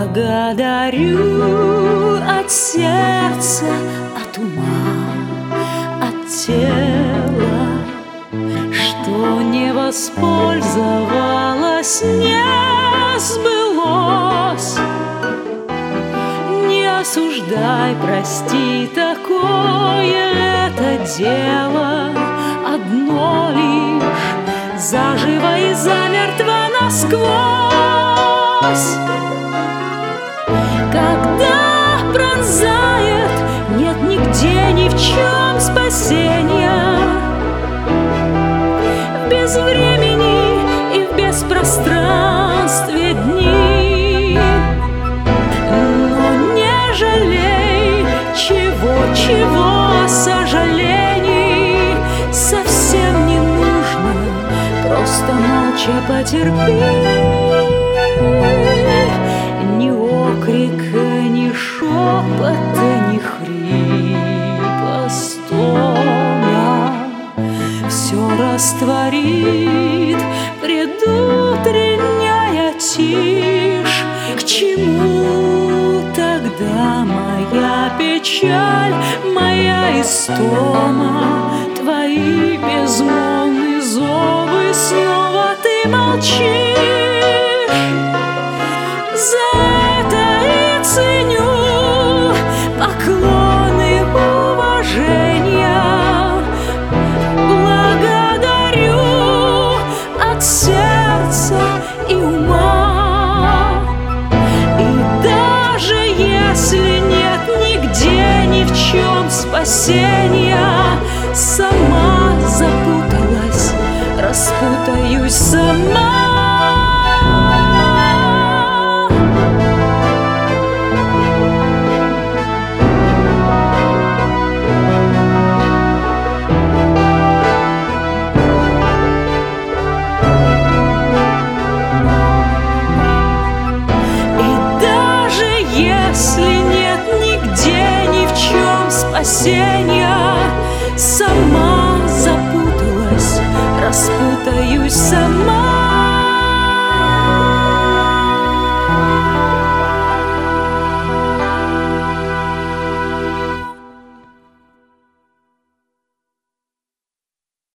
Благодарю от сердца, от ума, от тела, что не воспользовалась, не сбылось. Не осуждай, прости, такое это дело одно лишь, заживо и замертво насквозь. Когда пронзает, нет нигде ни в чем спасения. В безвремени и в беспространстве дни. Но не жалей чего сожалений совсем не нужно, просто молча потерпи. Ни окрика, ни шепота, ни хрипа, стона все растворит предутренняя тишь. К чему тогда моя печаль, моя истома, твои безмолвные зовы? Снова ты молчишь. За это и ценю поклоны уважения. Благодарю от сердца и ума. И даже если нет нигде ни в чем спасения, сама запуталась, распутаюсь сама. Если нет нигде ни в чем спасения, сама запуталась, распутаюсь сама.